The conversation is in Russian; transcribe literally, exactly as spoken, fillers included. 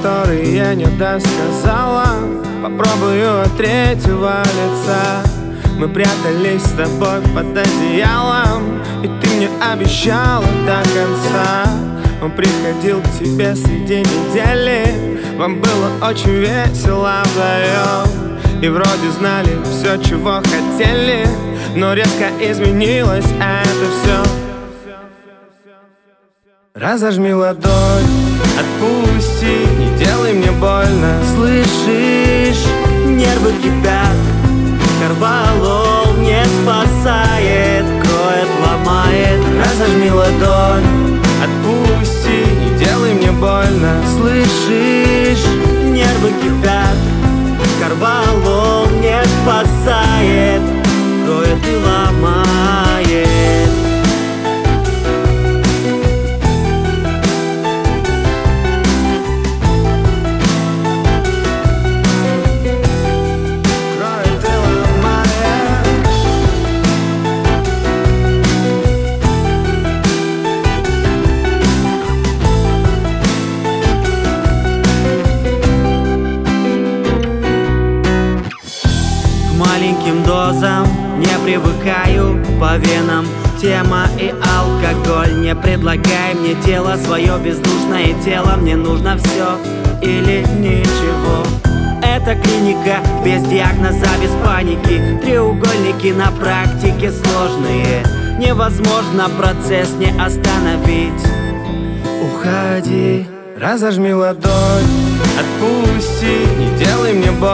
которые не досказала. Попробую от третьего лица. Мы прятались с тобой под одеялом, и ты мне обещала до конца. Он приходил к тебе среди недели, вам было очень весело вдвоем, и вроде знали все, чего хотели, но резко изменилось это все. Разожми ладонь, отпусти, не делай мне больно. Слышишь, нервы кипят, корвалол не спасает, кроет, ломает. Разожми ладонь, отпусти, не делай мне больно. Слышишь, нервы кипят, корвалол не спасает, кроет и ломает. Маленьким дозам не привыкаю, по венам тема и алкоголь. Не предлагай мне тело, свое бездушное тело. Мне нужно все или ничего. Это клиника без диагноза, без паники. Треугольники на практике сложные. Невозможно процесс не остановить. Уходи. Разожми ладонь, отпусти, не делай мне больно.